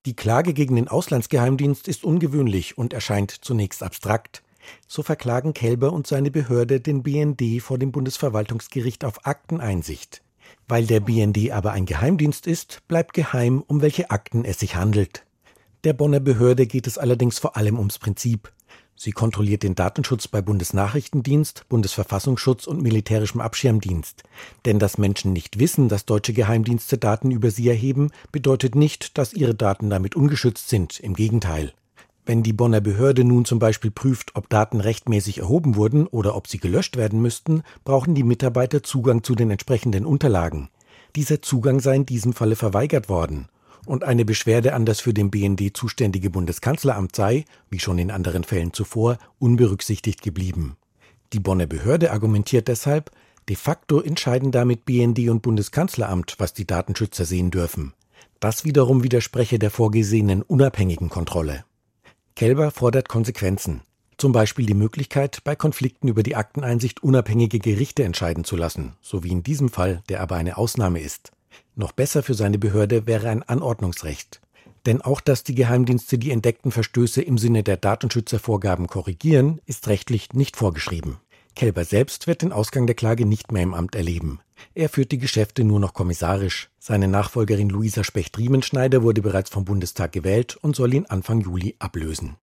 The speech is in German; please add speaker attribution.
Speaker 1: Die Klage gegen den Auslandsgeheimdienst ist ungewöhnlich und erscheint zunächst abstrakt. So verklagen Kelber und seine Behörde den BND vor dem Bundesverwaltungsgericht auf Akteneinsicht. Weil der BND aber ein Geheimdienst ist, bleibt geheim, um welche Akten es sich handelt. Der Bonner Behörde geht es allerdings vor allem ums Prinzip. Sie kontrolliert den Datenschutz bei Bundesnachrichtendienst, Bundesverfassungsschutz und militärischem Abschirmdienst. Denn dass Menschen nicht wissen, dass deutsche Geheimdienste Daten über sie erheben, bedeutet nicht, dass ihre Daten damit ungeschützt sind. Im Gegenteil. Wenn die Bonner Behörde nun zum Beispiel prüft, ob Daten rechtmäßig erhoben wurden oder ob sie gelöscht werden müssten, brauchen die Mitarbeiter Zugang zu den entsprechenden Unterlagen. Dieser Zugang sei in diesem Falle verweigert worden. Und eine Beschwerde an das für den BND zuständige Bundeskanzleramt sei, wie schon in anderen Fällen zuvor, unberücksichtigt geblieben. Die Bonner Behörde argumentiert deshalb, de facto entscheiden damit BND und Bundeskanzleramt, was die Datenschützer sehen dürfen. Das wiederum widerspreche der vorgesehenen unabhängigen Kontrolle. Kelber fordert Konsequenzen. Zum Beispiel die Möglichkeit, bei Konflikten über die Akteneinsicht unabhängige Gerichte entscheiden zu lassen, so wie in diesem Fall, der aber eine Ausnahme ist. Noch besser für seine Behörde wäre ein Anordnungsrecht. Denn auch, dass die Geheimdienste die entdeckten Verstöße im Sinne der Datenschutzervorgaben korrigieren, ist rechtlich nicht vorgeschrieben. Kelber selbst wird den Ausgang der Klage nicht mehr im Amt erleben. Er führt die Geschäfte nur noch kommissarisch. Seine Nachfolgerin Luisa Specht-Riemenschneider wurde bereits vom Bundestag gewählt und soll ihn Anfang Juli ablösen.